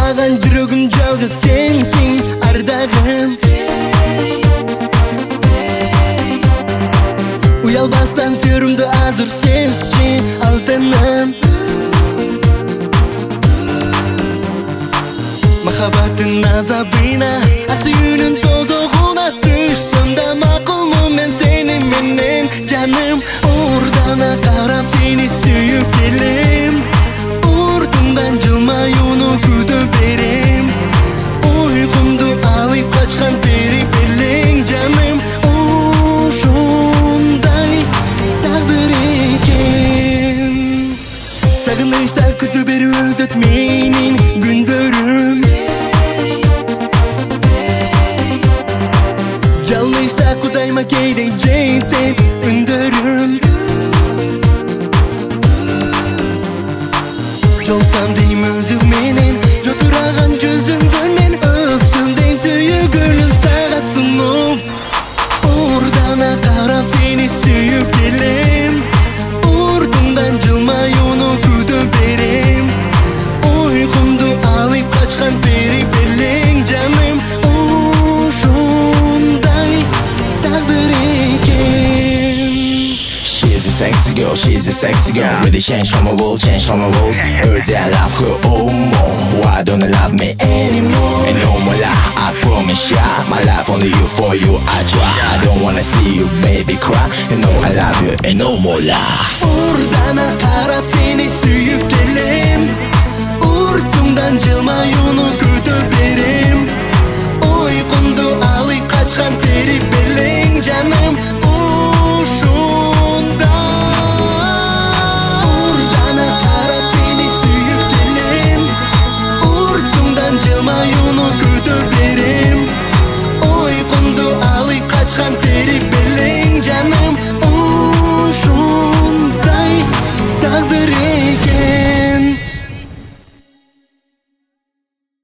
Маған жүрегім жалғыз сенсің ардағым. Уялбастан сөрімді азыр сезші алтыным. Махаббаттың азабына, асүйінің тозығына түшсем де мақұлмын мен сеніменен жаным. Ордана қарап сені сүйіп келем, ортыңдан жылмай оны күтіп берем. Ойқымды алып қашқан пері белең жаным. Ошондай тағдыр екен. Сағынышта күтіп беріп өтет менің күндерім. Жалынышта құдайма кейде жетет үндерім. Жолсам дейм өзіңменен, жотыраған жүзіңді мен өпсім дейм сүйгілін саға сұнып. Ордана қарап сені сүйіп келем, ортыңдан жылмай оны күтіп берем. Ойқымды алып қашқан пері белең жаным. Ошондай тағдыр екен. She's a sexy girl, she's a sexy girl. Really change on my world, change on my world. Heard that I love her, oh more. Why don't you love me anymore? And no more lie, I promise ya. My life only you, for you I try. I don't wanna see you baby cry. You know I love you and no more lie. Ордана қарап сені сүйіп келем, ортыңдан жылмай оны күтіп берем. Ойқымды алып қашқан пері белең